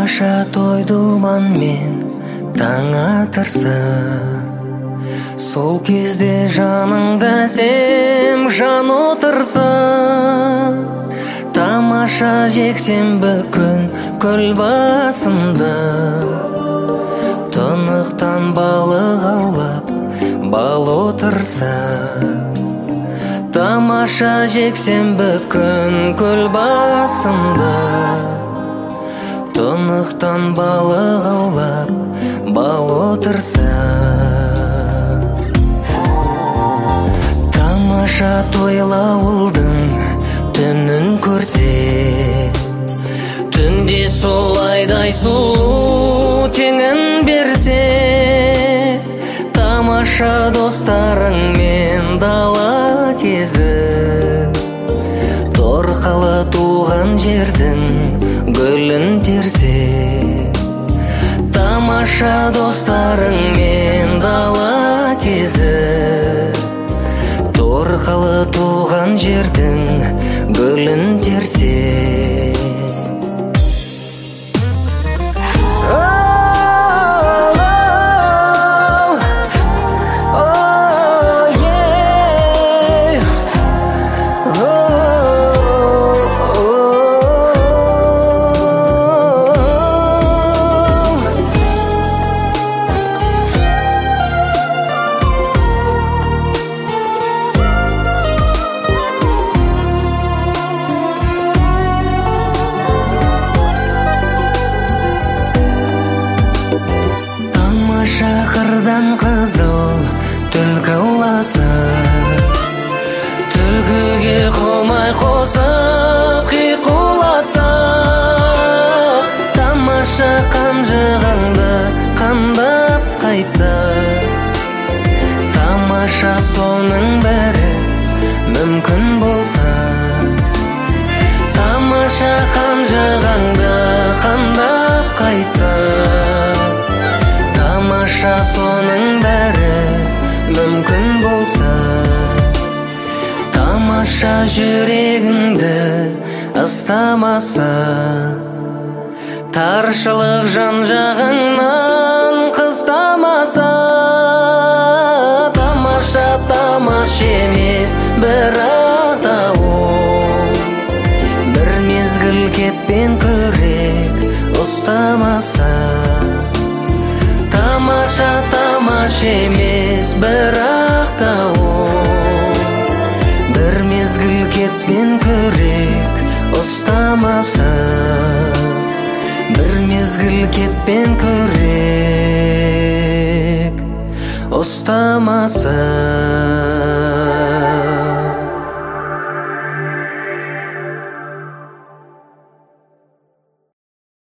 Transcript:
Тамаша той думанмен таң атырса, сол кезде жаныңда сен жан отырса, тамаша жексенбі күн көл басында, тұнықтан балық аулап бал отырса, тамаша жексенбі күн көл басында, тұнықтан балық аулап бал отырса. Тамаша тойлауылдың түнін көрсе, түнде солайдай сұлу теңін берсе, тамаша достарыңмен дала кезіп, торқалы туған жердің гүлін терсе, тамаша достарыңмен дала кезіп, торқалы туған жердің гүлін терсе. Қырдан қызыл түлкі ауласа, түлкіге қомай қосып қиқулатса, тамаша қанжығаңды қандап қайтса, тамаша соның бәрі мүмкін болса, тамаша қанжығаңды қандап қайтса, тамаша соның бәрі мүмкін болса, тамаша жүрегіңді ыстамаса, таршылық жан жағыңнан қыстамаса, тамаша тамаш емес бірақ та ол, бір мезгіл кетпен күрек ұстамаса, тамаша тамаш емес бірақ та ол, бір мезгіл кетпен күрек ұстамаса, бір мезгіл кетпен күрек ұстамаса.